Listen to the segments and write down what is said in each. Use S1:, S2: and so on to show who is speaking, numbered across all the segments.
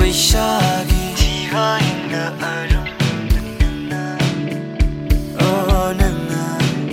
S1: ꯃꯩꯁꯥꯒꯤ ꯊꯤꯕ ꯍꯤꯡꯅ ꯑꯔꯨꯝ ꯅꯪꯅ ꯑꯣ ꯅꯪꯅ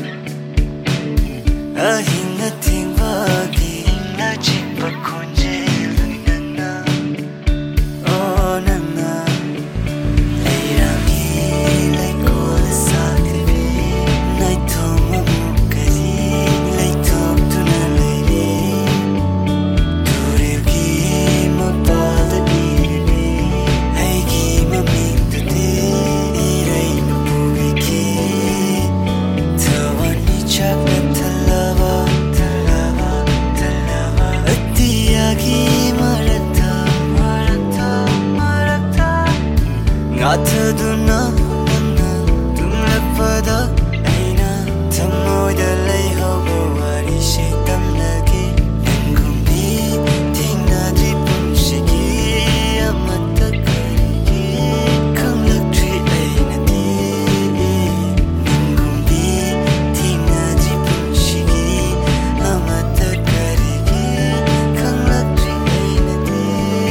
S1: ꯑꯍꯤꯡꯅ ꯊꯦꯡꯕꯒꯤ ꯏꯪꯅ ꯆꯤꯛꯄ ꯈꯣꯟꯖꯦꯜ ꯅꯪꯅ ꯑꯣ ꯅꯪꯅ ꯂꯩꯔꯥꯡꯒꯤ ꯂꯩꯀꯣꯜ ꯁꯥꯠꯂꯤꯕꯤ ꯅꯥꯏꯇꯣꯝ ꯑꯃꯨꯛ ꯀꯔꯤ ꯂꯩꯊꯣꯛꯇꯨꯅ ꯂꯩꯔꯤ ꯇꯨꯔꯦꯜꯒꯤ ꯃꯄꯥꯜꯗ ꯏꯔꯤꯕꯤ ꯑꯩꯒꯤ ꯃꯃꯤꯡꯗꯨꯗꯤ ꯏꯔꯩꯅ ꯄꯨꯕꯤꯈꯤ ꯊꯋꯥꯟꯃꯤꯆꯥꯛꯅ ꯊꯜꯂꯕ ꯑꯇꯤꯌꯥꯒꯤ ꯃꯔꯛꯇ ꯉꯥꯊꯗꯨꯅ ꯅꯪꯅ ꯇꯨꯝꯂꯛꯄꯗ ꯑꯩꯅ ꯊꯃꯣꯏꯗ ꯂꯩꯍꯧꯕ ꯋꯥꯔꯤꯁꯦ ꯇꯝꯂꯒꯦ ꯅꯪꯒꯨꯝꯕꯤ ꯊꯦꯡꯅꯗ꯭ꯔꯤ ꯄꯨꯟꯁꯤꯒꯤ ꯑꯃꯠꯇ ꯀꯔꯤꯒꯤ ꯈꯪꯂꯛꯇ꯭ꯔꯤ ꯑꯩꯅꯗꯤ ꯅꯪꯒꯨꯝꯕꯤ ꯊꯦꯡꯅꯗ꯭ꯔꯤ ꯄꯨꯟꯁꯤꯒꯤ ꯑꯃꯠꯇ ꯀꯔꯤꯒꯤ ꯈꯪꯂꯛꯇ꯭ꯔꯤ ꯑꯩꯅꯗꯤ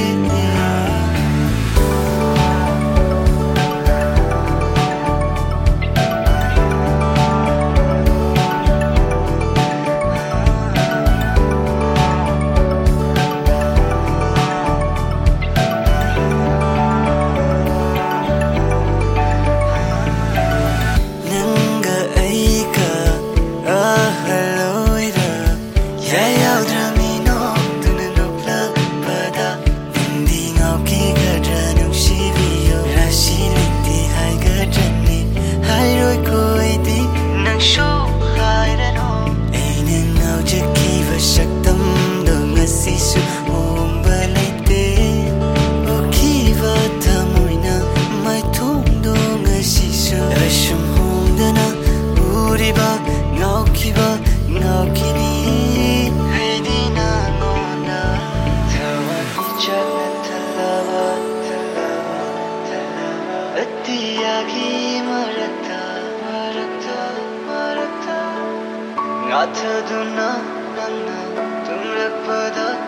S1: ꯅꯪꯒ ꯑꯩꯒ ꯑꯍꯜ ꯌꯥꯎꯗ꯭ꯔꯃꯤ ꯅꯣꯛꯇꯨꯅ ꯅꯣꯛꯂꯛꯄꯗ ꯅꯪꯗꯤ ꯉꯥꯎꯈꯤꯒꯗ꯭ꯔꯥ ꯅꯨꯡꯁꯤꯕꯤꯌꯣ ꯔꯥꯁꯤ ꯂꯩꯇꯦ ꯍꯥꯏꯒꯗ꯭ꯔꯅꯤ ꯍꯥꯏꯔꯣꯏꯀꯣ ꯑꯩꯗꯤ ꯅꯪꯁꯨ ꯍꯥꯏꯔꯅꯨ ꯑꯩꯅ ꯉꯥꯎꯖꯈꯤꯕ ꯁꯛꯇꯝꯗꯣ ꯉꯁꯤꯁꯨ ꯍꯣꯡꯕ ꯂꯩꯇꯦ ꯎꯈꯤꯕ ꯊꯃꯣꯏꯅ ꯃꯥꯏꯊꯣꯡꯗꯣ ꯉꯁꯤꯁꯨ ꯑꯁꯨꯝ ꯍꯣꯡꯗꯅ ꯎꯔꯤꯕ ꯉꯥꯎꯈꯤꯕ ꯉꯥꯎꯈꯤꯅꯤ ꯑꯩꯗꯤ ꯅꯉꯣꯟꯗ ꯊꯋꯥꯟꯃꯤꯆꯥꯛꯅ ꯊꯜꯂꯕ ꯑꯇꯤꯌꯥꯒꯤ ꯃꯔꯛꯇ ꯉꯥꯊꯗꯨꯅ ꯅꯪꯅ ꯇꯨꯝꯂꯛꯄꯗ